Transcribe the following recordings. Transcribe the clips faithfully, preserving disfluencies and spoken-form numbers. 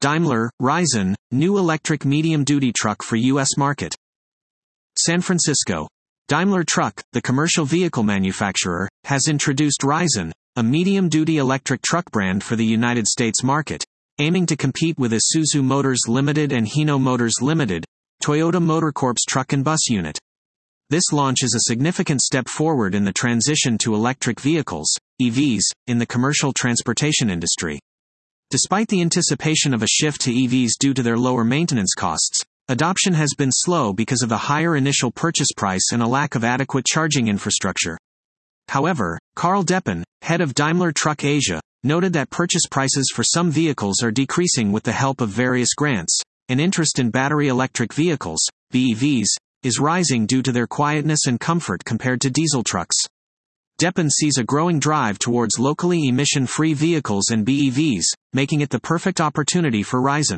Daimler, Ryzen, new electric medium-duty truck for U S market. San Francisco. Daimler Truck, the commercial vehicle manufacturer, has introduced Ryzen, a medium-duty electric truck brand for the United States market, aiming to compete with Isuzu Motors Limited and Hino Motors Limited, Toyota Motor Corp's truck and bus unit. This launch is a significant step forward in the transition to electric vehicles, E Vs, in the commercial transportation industry. Despite the anticipation of a shift to E Vs due to their lower maintenance costs, adoption has been slow because of the higher initial purchase price and a lack of adequate charging infrastructure. However, Carl Deppen, head of Daimler Truck Asia, noted that purchase prices for some vehicles are decreasing with the help of various grants, and interest in battery electric vehicles, B E Vs, is rising due to their quietness and comfort compared to diesel trucks. Deppen sees a growing drive towards locally emission-free vehicles and B E Vs, making it the perfect opportunity for Ryzen.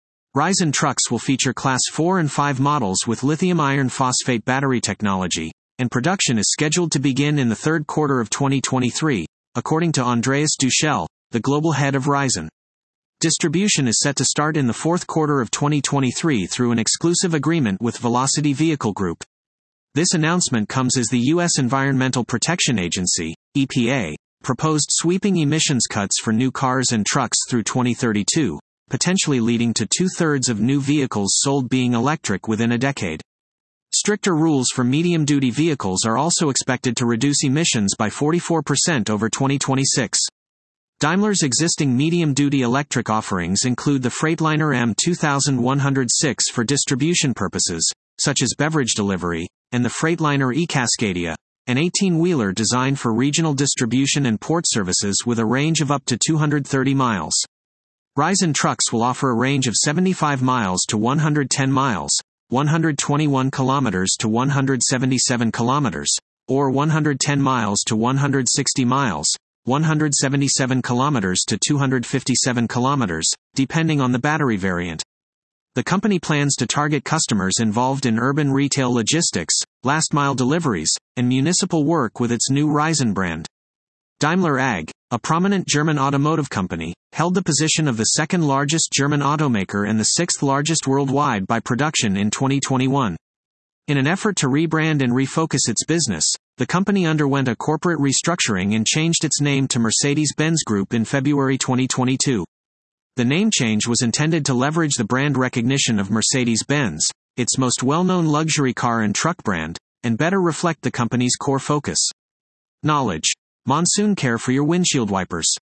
Ryzen trucks will feature Class four and five models with lithium iron phosphate battery technology, and production is scheduled to begin in the third quarter of twenty twenty-three, according to Andreas Duchel, the global head of Ryzen. Distribution is set to start in the fourth quarter of twenty twenty-three through an exclusive agreement with Velocity Vehicle Group. This announcement comes as the U S Environmental Protection Agency, E P A, proposed sweeping emissions cuts for new cars and trucks through twenty thirty-two, potentially leading to two-thirds of new vehicles sold being electric within a decade. Stricter rules for medium-duty vehicles are also expected to reduce emissions by forty-four percent over twenty twenty-six. Daimler's existing medium-duty electric offerings include the Freightliner M two one oh six for distribution purposes, such as beverage delivery, and the Freightliner eCascadia, an eighteen-wheeler designed for regional distribution and port services with a range of up to two hundred thirty miles. Ryzen trucks will offer a range of seventy-five miles to one hundred ten miles, one hundred twenty-one kilometers to one hundred seventy-seven kilometers, or one hundred ten miles to one hundred sixty miles, one hundred seventy-seven kilometers to two hundred fifty-seven kilometers, depending on the battery variant. The company plans to target customers involved in urban retail logistics, last-mile deliveries, and municipal work with its new Ryzen brand. Daimler A G, a prominent German automotive company, held the position of the second-largest German automaker and the sixth-largest worldwide by production in twenty twenty-one. In an effort to rebrand and refocus its business, the company underwent a corporate restructuring and changed its name to Mercedes-Benz Group in February twenty twenty-two. The name change was intended to leverage the brand recognition of Mercedes-Benz, its most well-known luxury car and truck brand, and better reflect the company's core focus. Knowledge. Monsoon care for your windshield wipers.